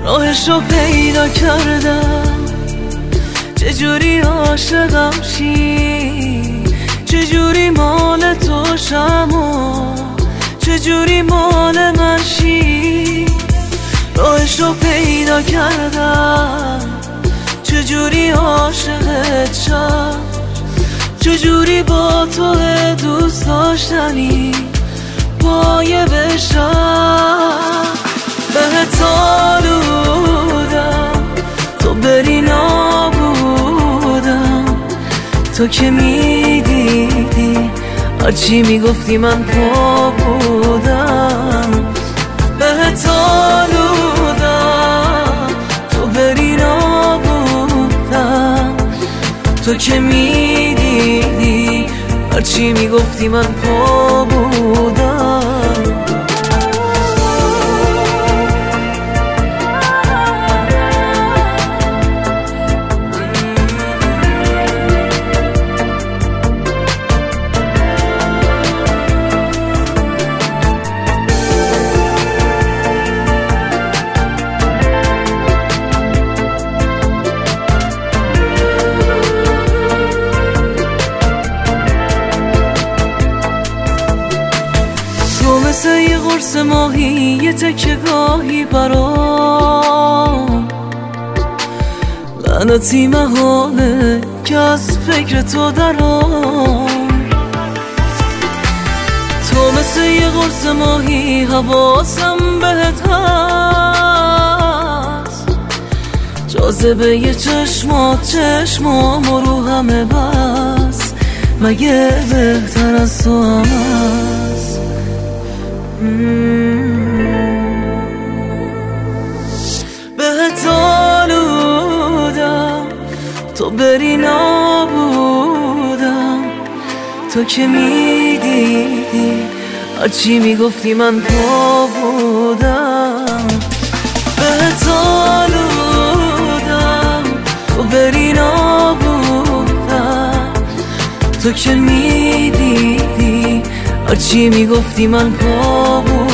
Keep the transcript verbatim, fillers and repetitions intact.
راهش رو پیدا کردم، چجوری عاشقم شی، چجوری مال تو شم و چجوری مال من شی. راهش رو پیدا کردم، چجوری عاشقت شم، چجوری با تو دوست داشتنی پایه بشم. بهت آلودم تو بری نابودم، تو که میدیدی هرچی میگفتی من پا بودم. بهت آلودم تو بری نابودم، تو که میدیدی هرچی میگفتی من پا بودم. مثل یه قرص ماهی، یه تکه گاهی برام لعنتی محاله که از فکر تو درام. تو مثل یه قرص ماهی، حواسم بهت هست، جاذبه یه چشمات چشمام و رو همه بس، مگه بهتر از تو هم هست؟ بهت آلودم تو بری نابودم، تو که میدیدی هرچی میگفتی من پا بودم. بهت آلودم تو بری نابودم، تو که میدیدی هرچی میگفتی من پا بودم.